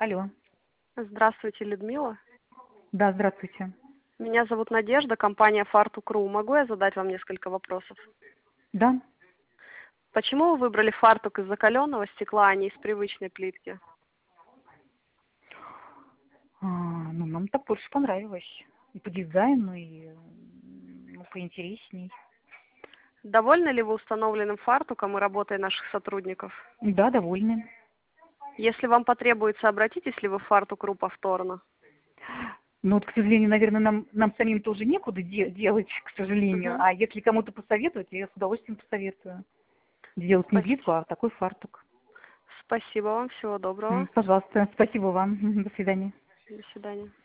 Алло. Здравствуйте, Людмила. Да, здравствуйте. Меня зовут Надежда, компания Fartuk.ru. Могу я задать вам несколько вопросов? Да. Почему вы выбрали фартук из закаленного стекла, а не из привычной плитки? Ну, нам так больше понравилось. И по дизайну, и поинтересней. Довольны ли вы установленным фартуком и работой наших сотрудников? Да, довольны. Если вам потребуется, обратитесь ли вы в Fartuk.ru повторно? Но вот, к сожалению, наверное, нам самим тоже некуда делать, к сожалению. Мгм. А если кому-то посоветовать, я с удовольствием посоветую. Делать не плитку, а такой фартук. Спасибо вам, всего доброго. Пожалуйста, спасибо вам. До свидания. До свидания.